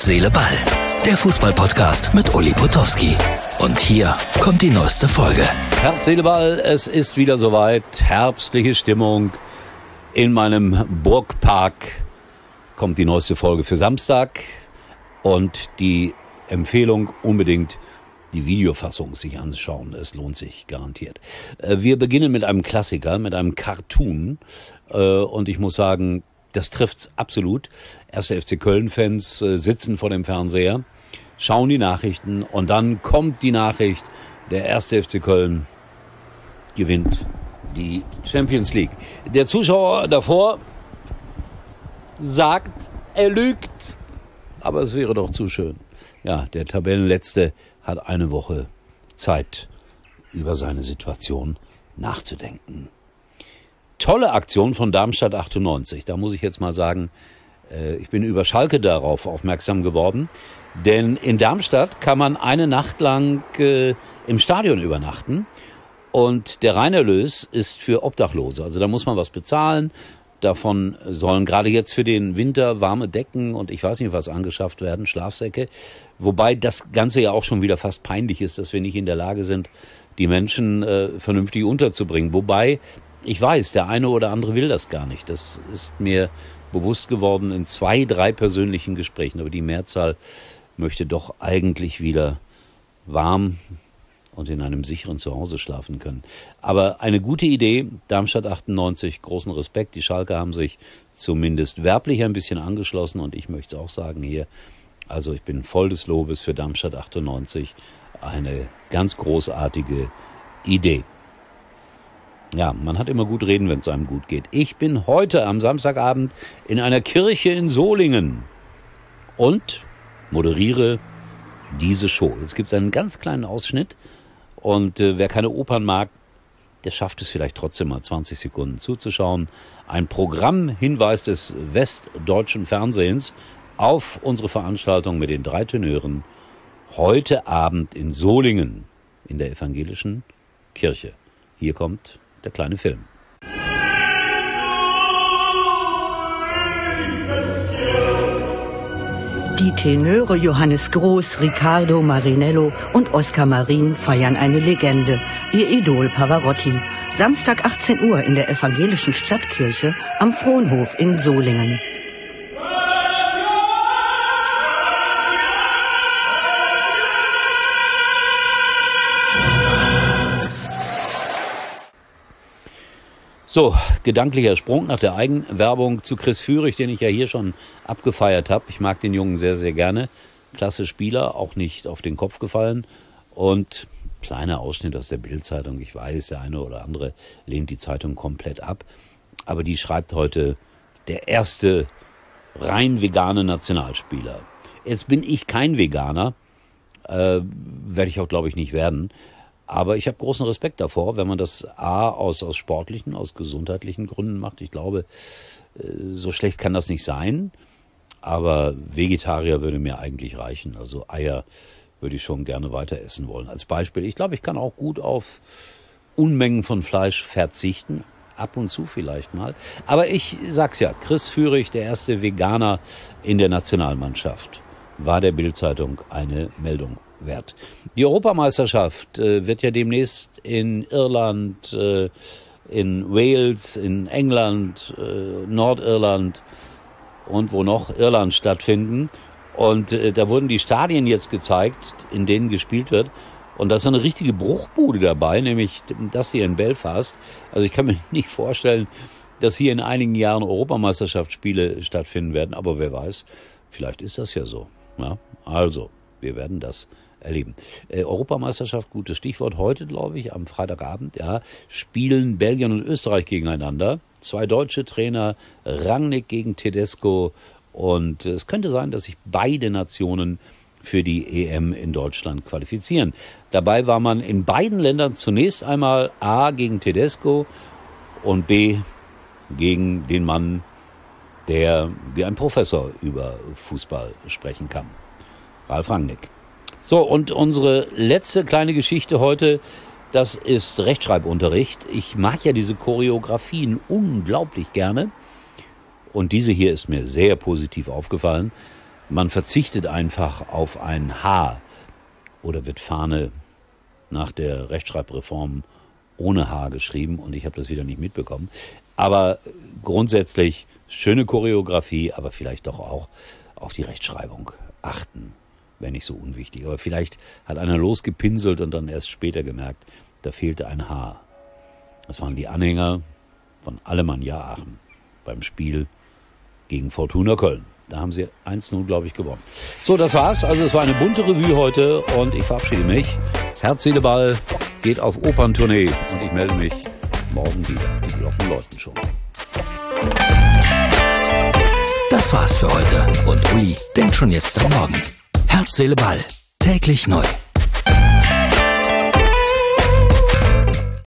Seele, Ball. Der Fußball-Podcast mit Uli Potowski. Und hier kommt die neueste Folge. Herz, Seele, Ball, es ist wieder soweit. Herbstliche Stimmung in meinem Burgpark. Kommt die neueste Folge für Samstag. Und die Empfehlung, unbedingt die Videofassung sich anschauen. Es lohnt sich garantiert. Wir beginnen mit einem Klassiker, mit einem Cartoon. Und ich muss sagen, das trifft's absolut. 1. FC Köln-Fans sitzen vor dem Fernseher, schauen die Nachrichten und dann kommt die Nachricht, der 1. FC Köln gewinnt die Champions League. Der Zuschauer davor sagt, er lügt, aber es wäre doch zu schön. Ja, der Tabellenletzte hat eine Woche Zeit, über seine Situation nachzudenken. Tolle Aktion von Darmstadt 98. Da muss ich jetzt mal sagen, ich bin über Schalke darauf aufmerksam geworden. Denn in Darmstadt kann man eine Nacht lang im Stadion übernachten. Und der Reinerlös ist für Obdachlose. Also da muss man was bezahlen. Davon sollen gerade jetzt für den Winter warme Decken und ich weiß nicht was angeschafft werden, Schlafsäcke. Wobei das Ganze ja auch schon wieder fast peinlich ist, dass wir nicht in der Lage sind, die Menschen vernünftig unterzubringen. Wobei, ich weiß, der eine oder andere will das gar nicht. Das ist mir bewusst geworden in 2, 3 persönlichen Gesprächen. Aber die Mehrzahl möchte doch eigentlich wieder warm und in einem sicheren Zuhause schlafen können. Aber eine gute Idee, Darmstadt 98, großen Respekt. Die Schalker haben sich zumindest werblich ein bisschen angeschlossen und ich möchte es auch sagen hier. Also ich bin voll des Lobes für Darmstadt 98. Eine ganz großartige Idee. Ja, man hat immer gut reden, wenn es einem gut geht. Ich bin heute am Samstagabend in einer Kirche in Solingen und moderiere diese Show. Jetzt gibt es einen ganz kleinen Ausschnitt und wer keine Opern mag, der schafft es vielleicht trotzdem mal 20 Sekunden zuzuschauen. Ein Programmhinweis des westdeutschen Fernsehens auf unsere Veranstaltung mit den 3 Tenören heute Abend in Solingen in der evangelischen Kirche. Hier kommt der kleine Film. Die Tenöre Johannes Groß, Riccardo Marinello und Oskar Marin feiern eine Legende, ihr Idol Pavarotti. Samstag 18 Uhr in der evangelischen Stadtkirche am Fronhof in Solingen. So, gedanklicher Sprung nach der Eigenwerbung zu Chris Führig, den ich ja hier schon abgefeiert habe. Ich mag den Jungen sehr, sehr gerne. Klasse Spieler, auch nicht auf den Kopf gefallen. Und kleiner Ausschnitt aus der Bild-Zeitung. Ich weiß, der eine oder andere lehnt die Zeitung komplett ab. Aber die schreibt heute, der erste rein vegane Nationalspieler. Jetzt bin ich kein Veganer, werde ich auch, glaube ich, nicht werden. Aber ich habe großen Respekt davor, wenn man das aus sportlichen, aus gesundheitlichen Gründen macht. Ich glaube, so schlecht kann das nicht sein. Aber Vegetarier würde mir eigentlich reichen. Also Eier würde ich schon gerne weiter essen wollen. Als Beispiel, ich glaube, ich kann auch gut auf Unmengen von Fleisch verzichten. Ab und zu vielleicht mal. Aber ich sag's ja, Chris Führig, der erste Veganer in der Nationalmannschaft, war der Bild-Zeitung eine Meldung wert. Die Europameisterschaft wird ja demnächst in Irland, in Wales, in England, Nordirland und wo noch Irland stattfinden. Und da wurden die Stadien jetzt gezeigt, in denen gespielt wird. Und da ist so eine richtige Bruchbude dabei, nämlich das hier in Belfast. Also ich kann mir nicht vorstellen, dass hier in einigen Jahren Europameisterschaftsspiele stattfinden werden. Aber wer weiß, vielleicht ist das ja so. Ja, also, wir werden das erleben. Europameisterschaft, gutes Stichwort. Heute, glaube ich, am Freitagabend, ja, spielen Belgien und Österreich gegeneinander. 2 deutsche Trainer, Rangnick gegen Tedesco. Und es könnte sein, dass sich beide Nationen für die EM in Deutschland qualifizieren. Dabei war man in beiden Ländern zunächst einmal A gegen Tedesco und B gegen den Mann, der wie ein Professor über Fußball sprechen kann. Ralf Rangnick. So, und unsere letzte kleine Geschichte heute, das ist Rechtschreibunterricht. Ich mag ja diese Choreografien unglaublich gerne. Und diese hier ist mir sehr positiv aufgefallen. Man verzichtet einfach auf ein H. Oder wird Fahne nach der Rechtschreibreform ohne H geschrieben und ich habe das wieder nicht mitbekommen. Aber grundsätzlich schöne Choreografie, aber vielleicht doch auch auf die Rechtschreibung achten, wäre nicht so unwichtig. Aber vielleicht hat einer losgepinselt und dann erst später gemerkt, da fehlte ein H. Das waren die Anhänger von Alemannia Aachen beim Spiel gegen Fortuna Köln. Da haben sie 1-0, glaube ich, gewonnen. So, das war's. Also es war eine bunte Revue heute und ich verabschiede mich. Herz, Seele, Ball geht auf Operntournee und ich melde mich morgen wieder. Die Glocken läuten schon. Das war's für heute und Uli denkt schon jetzt am Morgen. Herz, Seele, Ball. Täglich neu.